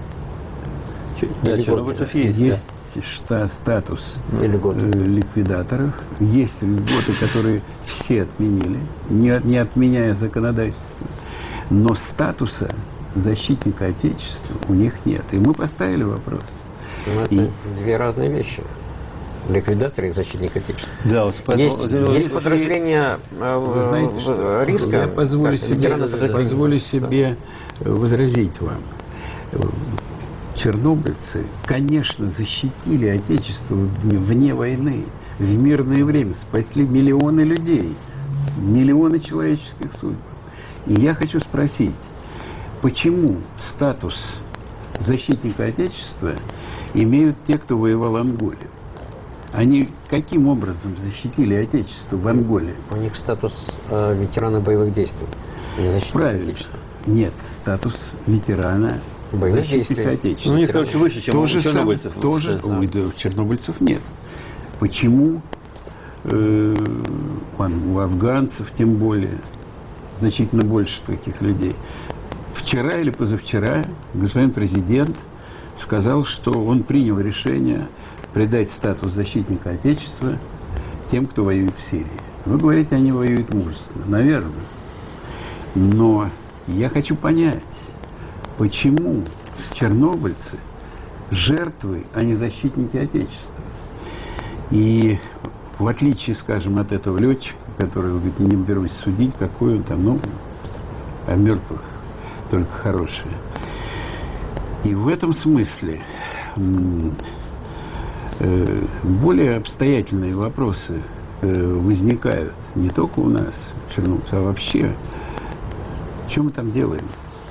Да, чернобыльцев есть. Есть да. статус э, ликвидаторов, есть льготы, которые все отменили, не, не отменяя законодательство. Но статуса защитника Отечества у них нет. И мы поставили вопрос. Ну, это и... две разные вещи. Ликвидатор и защитник Отечества. Да, вот есть, позвол... есть подразделения Вы знаете, что риска. Я позволю так, себе, позволю себе возразить вам. Чернобыльцы, конечно, защитили Отечество вне войны, в мирное время, спасли миллионы людей, миллионы человеческих судеб. И я хочу спросить, почему статус защитника Отечества имеют те, кто воевал в Анголе? Они каким образом защитили Отечество в Анголе? У них статус э, ветерана боевых действий. Не защитника Правильно. Отечества. Нет, статус ветерана боевых защитника действий. Отечества. Ну, у них, короче, выше, чем тоже у чернобыльцев. Сам, тоже, да. Ой, да, у чернобыльцев нет. Почему э, у афганцев, тем более, значительно больше таких людей? Вчера или позавчера господин президент сказал, что он принял решение придать статус защитника Отечества тем, кто воюет в Сирии. Вы говорите, они воюют мужественно. Наверное. Но я хочу понять, почему чернобыльцы жертвы, а не защитники Отечества. И в отличие, скажем, от этого летчика, который, вы говорите, не берусь судить, какой он там, ну, о мертвых только хорошие. И в этом смысле э, более обстоятельные вопросы э, возникают не только у нас, чернобыльцев, а вообще, что мы там делаем.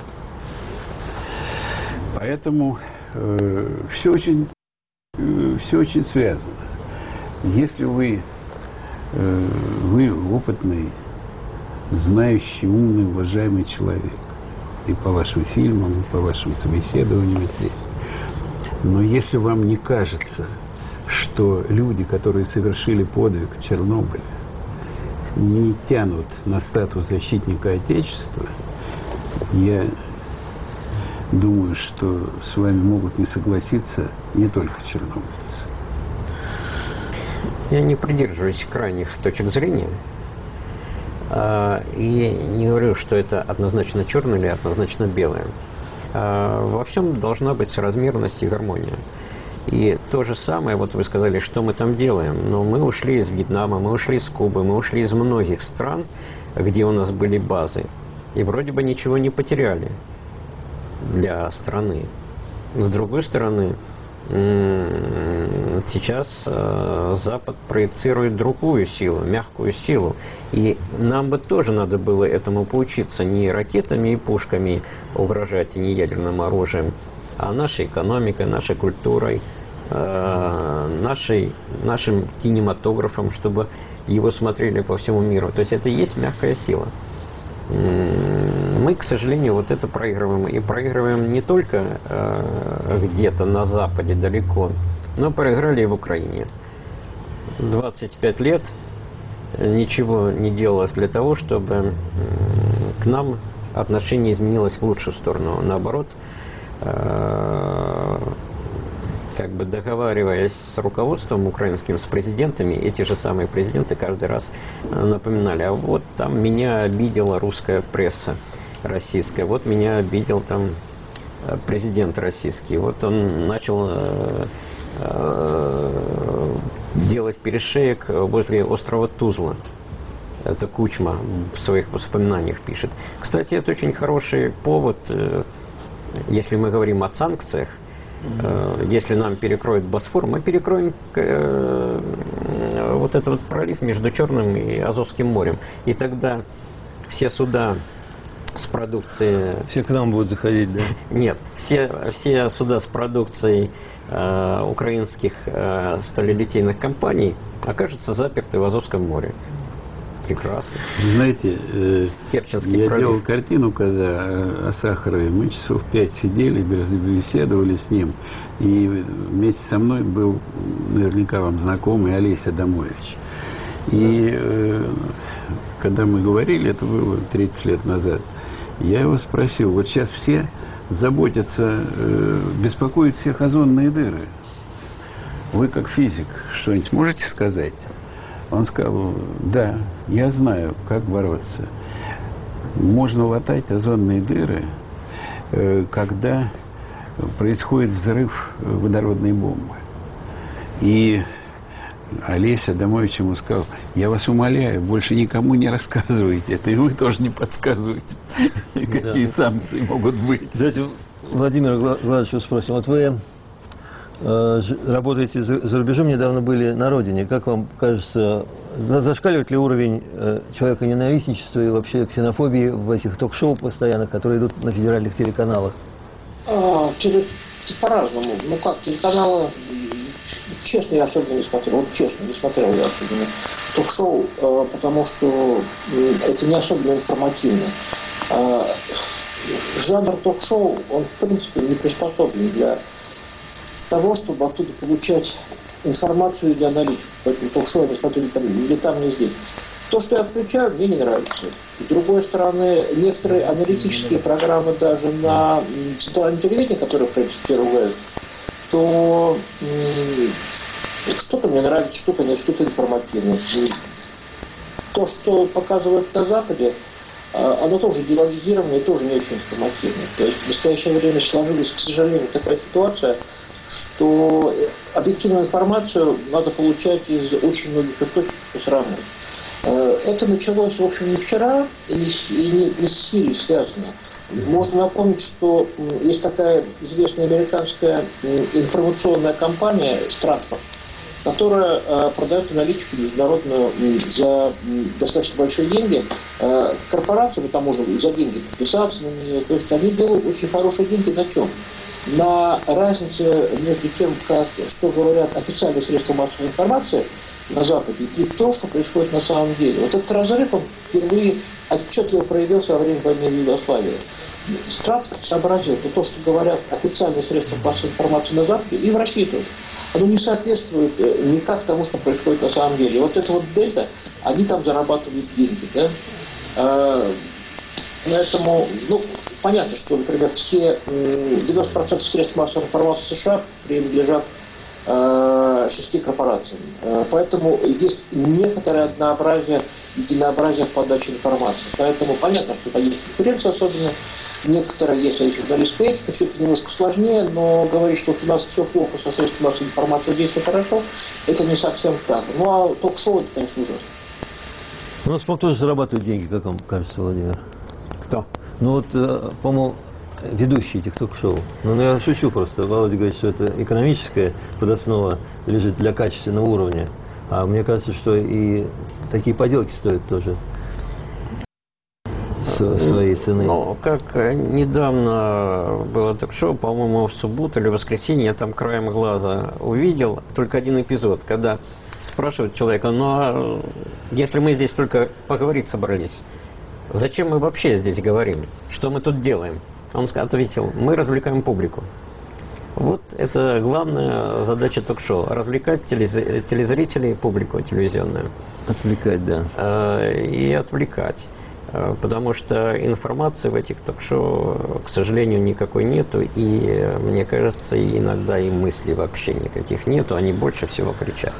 Поэтому э, все очень, э, все очень связано. Если вы, э, вы опытный, знающий, умный, уважаемый человек, и по вашим фильмам, и по вашим собеседованиям здесь, но если вам не кажется, что люди, которые совершили подвиг в Чернобыле, не тянут на статус защитника Отечества, я думаю, что с вами могут не согласиться не только чернобыльцы. Я не придерживаюсь крайних точек зрения. И не говорю, что это однозначно черное или однозначно белое. Во всем должна быть соразмерность и гармония. И то же самое, вот вы сказали, что мы там делаем. Но мы ушли из Вьетнама, мы ушли из Кубы, мы ушли из многих стран, где у нас были базы. И вроде бы ничего не потеряли для страны. С другой стороны, сейчас Запад проецирует другую силу, мягкую силу. И нам бы тоже надо было этому поучиться. Не ракетами и пушками угрожать, и не ядерным оружием, а нашей экономикой, нашей культурой, э, нашей, нашим кинематографом, чтобы его смотрели по всему миру. То есть это и есть мягкая сила. Мы, к сожалению, вот это проигрываем. И проигрываем не только э, где-то на Западе далеко, но проиграли и в Украине. двадцать пять лет ничего не делалось для того, чтобы к нам отношение изменилось в лучшую сторону. Наоборот, э, как бы договариваясь с руководством украинским, с президентами, эти же самые президенты каждый раз напоминали: а вот там меня обидела русская пресса российская, вот меня обидел там президент российский, вот он начал э, э, делать перешеек возле острова Тузла. Это Кучма в своих воспоминаниях пишет. Кстати, это очень хороший повод, э, если мы говорим о санкциях. Если нам перекроют Босфор, мы перекроем э, вот этот вот пролив между Черным и Азовским морем. И тогда все суда с продукцией... Все к нам будут заходить, да? Нет, все, все суда с продукцией э, украинских э, сталелитейных компаний окажутся заперты в Азовском море. Прекрасно. Знаете, э, я пролив. делал картину, когда э, о Сахарове. Мы часов пять сидели, беседовали с ним. И вместе со мной был, наверняка вам знакомый, Олеся Адамович. И э, когда мы говорили, это было тридцать лет назад, я его спросил: вот сейчас все заботятся, э, беспокоят всех озонные дыры. Вы, как физик, что-нибудь можете сказать? Он сказал: да, я знаю, как бороться. Можно латать озонные дыры, когда происходит взрыв водородной бомбы. И Олеся Адамович ему сказал: я вас умоляю, больше никому не рассказывайте это, и вы тоже не подсказывайте, какие санкции могут быть. Давайте Владимира Владимировича спросим. Вот вы работаете за рубежом, недавно были на родине. Как вам кажется, зашкаливает ли уровень человеконенавистничества и вообще ксенофобии в этих ток-шоу постоянных, которые идут на федеральных телеканалах? А, теле... По-разному. Ну как, телеканалы, честно, я особенно не смотрел. Вот честно, не смотрел я особенно ток-шоу, потому что это не особенно информативно. Жанр ток-шоу, он в принципе не приспособлен для того, чтобы оттуда получать информацию или аналитику. Поэтому ток-шоу я не смотрю ни там, ни там, ни здесь. То, что я включаю, мне не нравится. С другой стороны, некоторые аналитические программы даже на центральном телевидении, которые, в принципе, все ругают, то что-то мне нравится, что-то нет, что-то информативное. То, что показывают на Западе, оно тоже диалогизировано и тоже не очень информативно. То есть в настоящее время сложилась, к сожалению, такая ситуация, что объективную информацию надо получать из очень многих источников и сравнивать. Это началось, в общем, не вчера и не, и не, не с Сирией связано. Можно напомнить, что есть такая известная американская информационная компания Stratford, которая э, продает аналитику международную за достаточно большие деньги. Э, корпорациям, там можно за деньги подписаться на нее. То есть они делают очень хорошие деньги на чем? На разнице между тем, как, что говорят официальные средства массовой информации на Западе и то, что происходит на самом деле. Вот этот разрыв, он впервые отчетливо проявился во время войны в Югославии. Стратфорд сообразил, что то, что говорят официальные средства массовой информации на Западе, и в России тоже, оно не соответствует никак тому, что происходит на самом деле. И вот это вот дельта, они там зарабатывают деньги. Да? А, поэтому, ну, понятно, что, например, все девяносто процентов средств массовой информации США принадлежат шести корпорациям. Поэтому есть некоторое однообразие, единообразие в подаче информации. Поэтому понятно, что там есть конкуренция особенно. Некоторые есть и журналистская этика, все это немножко сложнее, но говорить, что вот у нас все плохо со средством массовой информации, здесь все хорошо, это не совсем так. Ну а ток-шоу, это, конечно, ужасно. У нас, по-моему, тоже зарабатывают деньги, как вам кажется, Владимир? Кто? Ну вот, по-моему, ведущие этих ток-шоу. Ну, я шучу просто. Володя говорит, что это экономическая подоснова лежит для качественного уровня. А мне кажется, что и такие поделки стоят тоже. своей цены. Ну, как недавно было ток-шоу, по-моему, в субботу или в воскресенье, я там краем глаза увидел только один эпизод, когда спрашивают человека, ну а если мы здесь только поговорить собрались, зачем мы вообще здесь говорим? Что мы тут делаем? Он ответил, мы развлекаем публику. Вот это главная задача ток-шоу. Развлекать телезрителей, публику телевизионную. Отвлекать, да. И отвлекать. Потому что информации в этих ток-шоу, к сожалению, никакой нету. И, мне кажется, иногда и мыслей вообще никаких нету. Они больше всего кричат.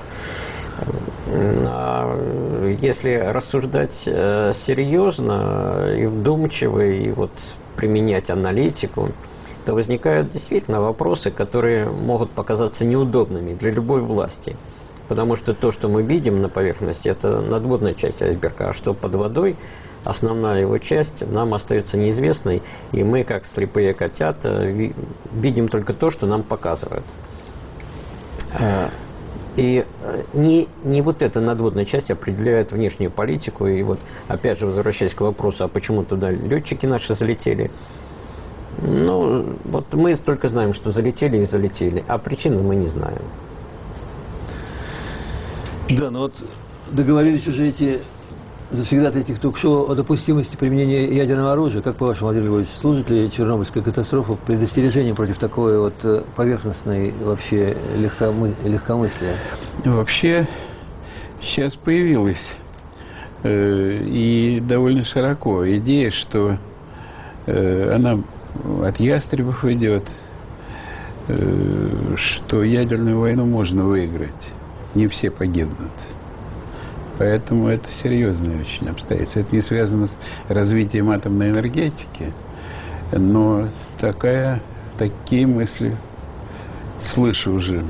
А если рассуждать серьезно и вдумчиво, и вот применять аналитику, то возникают действительно вопросы, которые могут показаться неудобными для любой власти. Потому что то, что мы видим на поверхности, это надводная часть айсберга, а что под водой, основная его часть нам остается неизвестной, и мы, как слепые котята, видим только то, что нам показывают. И не, не вот эта надводная часть определяет внешнюю политику. И вот, опять же, возвращаясь к вопросу, а почему туда летчики наши залетели, ну, вот мы только знаем, что залетели и залетели, а причины мы не знаем. Да, но вот договорились уже эти завсегдаты этих ток-шоу о допустимости применения ядерного оружия. Как по-вашему, Владимир Львович, служит ли Чернобыльская катастрофа предостережением против такой вот поверхностной вообще легкомы... легкомыслия? Вообще, сейчас появилась э, и довольно широко идея, что э, она от ястребов идет, э, что ядерную войну можно выиграть. Не все погибнут. Поэтому это серьезное очень обстоятельство. Это не связано с развитием атомной энергетики, но такая, такие мысли слышу уже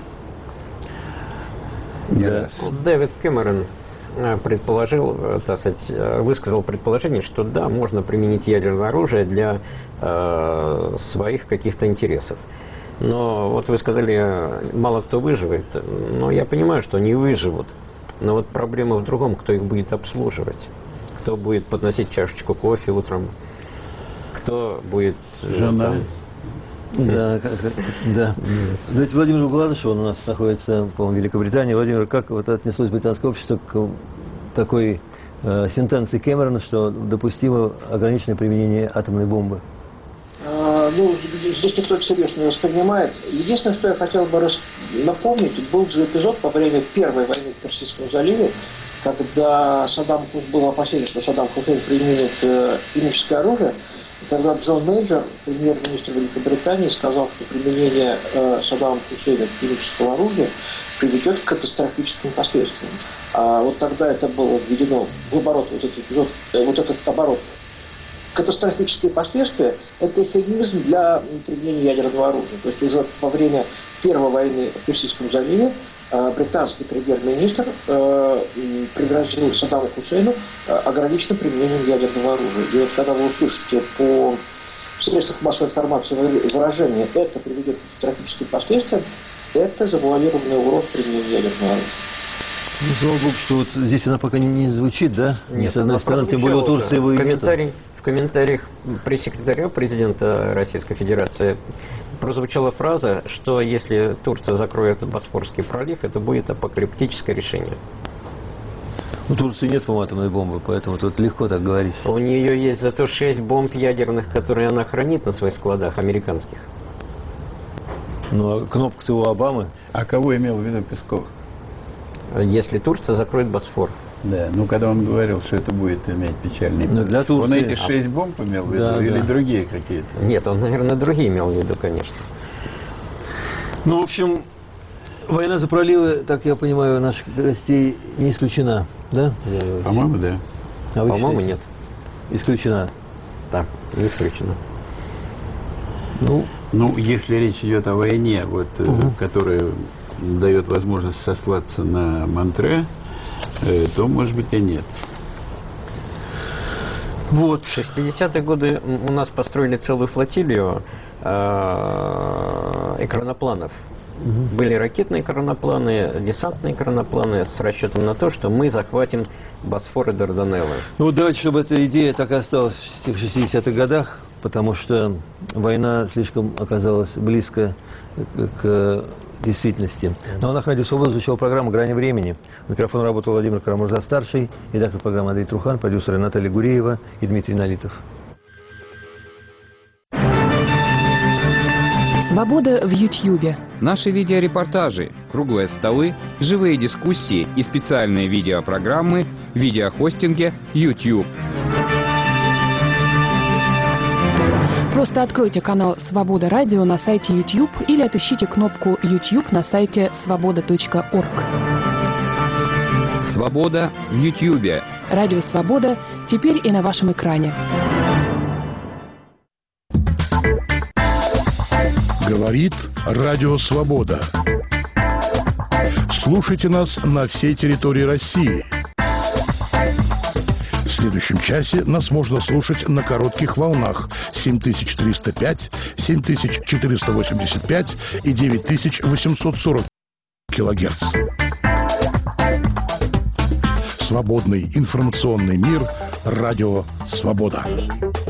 не да. раз. Дэвид Кэмерон предположил, так сказать, высказал предположение, что да, можно применить ядерное оружие для э, своих каких-то интересов. Но вот вы сказали, мало кто выживет. Но я понимаю, что они выживут. Но вот проблема в другом, кто их будет обслуживать. Кто будет подносить чашечку кофе утром. Кто будет... Жена. Да, да. Давайте Владимир Гладышев, он у нас находится, по-моему, в Великобритании. Владимир, как вот отнеслось британское общество к такой э, сентенции Кэмерона, что допустимо ограниченное применение атомной бомбы? А, ну, здесь никто это серьезно не воспринимает. Единственное, что я хотел бы раз... напомнить, был же эпизод во время Первой войны в Персидском заливе, когда Саддам Хусейн был опасен, что Саддам Хусейн применит э, химическое оружие. И тогда Джон Мейджор, премьер-министр Великобритании, сказал, что применение э, Саддама Хусейна химического оружия приведет к катастрофическим последствиям. А вот тогда это было введено в оборот, вот этот эпизод, э, вот этот оборот. Катастрофические последствия – это эвфемизм для применения ядерного оружия. То есть уже во время Первой войны в Персидском заливе э, британский премьер-министр э, пригрозил Саддаму Хусейну э, ограниченным применением ядерного оружия. И вот когда вы услышите по в средствах массовой информации выражение «это приведет к катастрофическим последствиям», это завуалированная угроза применения ядерного оружия. Ну, слава богу, что вот здесь она пока не, не звучит, да? Нет, с одной стороны, тем более у Турции его и комментарий, в комментариях пресс-секретаря президента Российской Федерации прозвучала фраза, что если Турция закроет Босфорский пролив, это будет апокалиптическое решение. У Турции нет, по-моему, атомной бомбы, поэтому тут легко так говорить. У нее есть зато шесть бомб ядерных, которые она хранит на своих складах, американских. Ну, а кнопка-то у Обамы. А кого имел в виду Песков? Если Турция закроет Босфор. Да, ну когда он говорил, что это будет иметь печальный Но для Турции... Он эти шесть бомб имел в виду, да, или да. другие какие-то? Нет, он, наверное, другие имел в виду, конечно. Ну, в общем, война за проливы, так я понимаю, наших гостей не исключена, да? По-моему, да. А вы По-моему, считаете? нет. Исключена. Да, не исключено. Ну, Ну, если речь идет о войне, вот, Угу. которая дает возможность сослаться на Монтре, э, то, может быть, и нет. вот. В шестидесятые годы у нас построили целую флотилию э, экранопланов. Угу. Были ракетные кранопланы, десантные кранопланы с расчетом на то, что мы захватим Босфор и Дарданеллы. Ну, давайте, чтобы эта идея так и осталась в тех шестидесятых годах, потому что война слишком оказалась близко к, к действительности. На волнах Радио Свобода звучала программа «Грани времени». У микрофона работал Владимир Карамурза-старший, редактор программы Андрей Трухан, продюсеры Наталья Гуреева и Дмитрий Налитов. Свобода в Ютьюбе. Наши видеорепортажи, круглые столы, живые дискуссии и специальные видеопрограммы в видеохостинге YouTube. Просто откройте канал «Свобода Радио» на сайте YouTube или отыщите кнопку YouTube на сайте свобода точка орг. Свобода в Ютьюбе. Радио «Свобода» теперь и на вашем экране. Говорит Радио Свобода. Слушайте нас на всей территории России. В следующем часе нас можно слушать на коротких волнах семь тысяч триста пять, семь тысяч четыреста восемьдесят пять и девять тысяч восемьсот сорок килогерц. Свободный информационный мир. Радио Свобода.